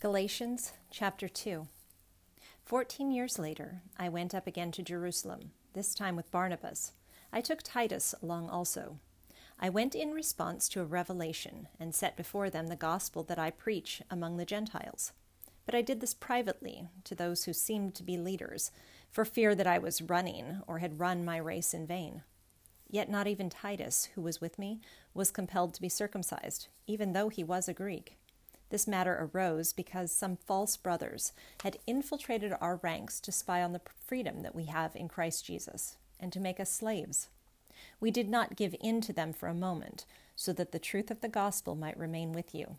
Galatians chapter 2. 14 years later, I went up again to Jerusalem, this time with Barnabas. I took Titus along also. I went in response to a revelation and set before them the gospel that I preach among the Gentiles. But I did this privately to those who seemed to be leaders, for fear that I was running or had run my race in vain. Yet not even Titus, who was with me, was compelled to be circumcised, even though he was a Greek. This matter arose because some false brothers had infiltrated our ranks to spy on the freedom that we have in Christ Jesus, and to make us slaves. We did not give in to them for a moment, so that the truth of the gospel might remain with you.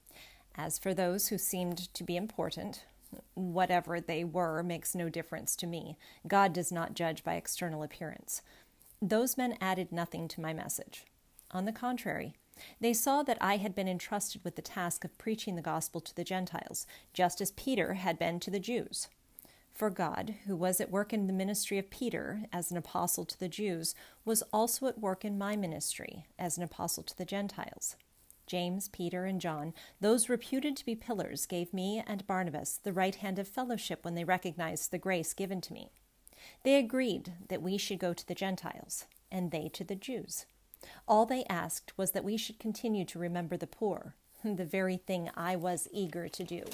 As for those who seemed to be important, whatever they were makes no difference to me. God does not judge by external appearance. Those men added nothing to my message. On the contrary, they saw that I had been entrusted with the task of preaching the gospel to the Gentiles, just as Peter had been to the Jews. For God, who was at work in the ministry of Peter as an apostle to the Jews, was also at work in my ministry as an apostle to the Gentiles. James, Peter, and John, those reputed to be pillars, gave me and Barnabas the right hand of fellowship when they recognized the grace given to me. They agreed that we should go to the Gentiles, and they to the Jews. All they asked was that we should continue to remember the poor, the very thing I was eager to do.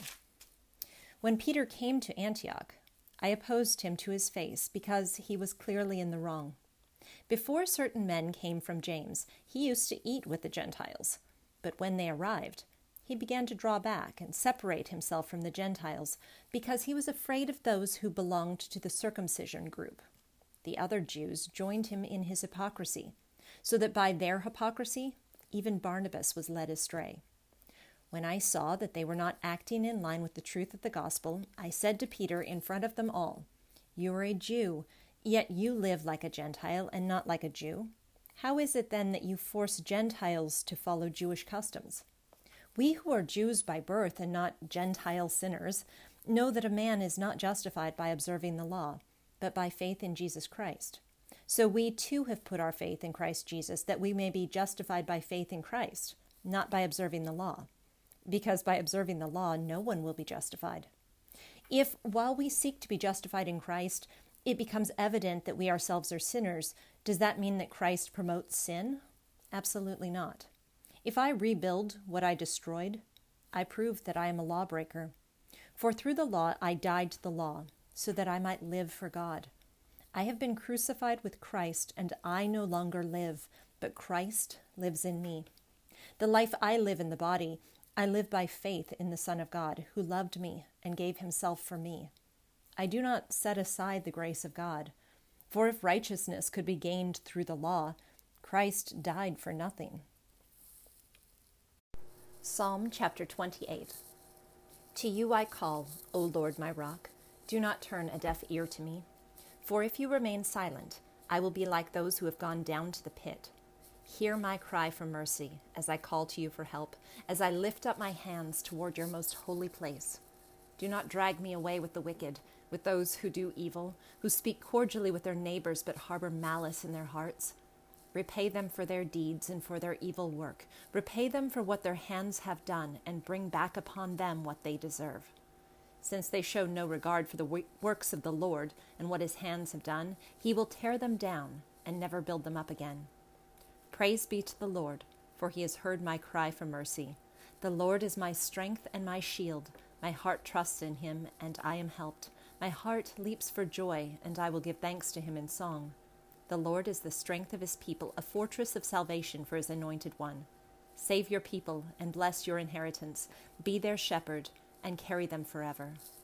When Peter came to Antioch, I opposed him to his face because he was clearly in the wrong. Before certain men came from James, he used to eat with the Gentiles, but when they arrived, he began to draw back and separate himself from the Gentiles because he was afraid of those who belonged to the circumcision group. The other Jews joined him in his hypocrisy, so that by their hypocrisy, even Barnabas was led astray. When I saw that they were not acting in line with the truth of the gospel, I said to Peter in front of them all, "You are a Jew, yet you live like a Gentile and not like a Jew. How is it then that you force Gentiles to follow Jewish customs? We who are Jews by birth and not Gentile sinners know that a man is not justified by observing the law, but by faith in Jesus Christ. So we too have put our faith in Christ Jesus, that we may be justified by faith in Christ, not by observing the law. Because by observing the law, no one will be justified. If, while we seek to be justified in Christ, it becomes evident that we ourselves are sinners, does that mean that Christ promotes sin? Absolutely not. If I rebuild what I destroyed, I prove that I am a lawbreaker. For through the law I died to the law, so that I might live for God. I have been crucified with Christ, and I no longer live, but Christ lives in me. The life I live in the body, I live by faith in the Son of God, who loved me and gave himself for me. I do not set aside the grace of God, for if righteousness could be gained through the law, Christ died for nothing." Psalm chapter 28. To you I call, O Lord my rock. Do not turn a deaf ear to me. For if you remain silent, I will be like those who have gone down to the pit. Hear my cry for mercy as I call to you for help, as I lift up my hands toward your most holy place. Do not drag me away with the wicked, with those who do evil, who speak cordially with their neighbors but harbor malice in their hearts. Repay them for their deeds and for their evil work. Repay them for what their hands have done, and bring back upon them what they deserve. Since they show no regard for the works of the Lord and what his hands have done, he will tear them down and never build them up again. Praise be to the Lord, for he has heard my cry for mercy. The Lord is my strength and my shield. My heart trusts in him, and I am helped. My heart leaps for joy, and I will give thanks to him in song. The Lord is the strength of his people, a fortress of salvation for his anointed one. Save your people and bless your inheritance. Be their shepherd and carry them forever.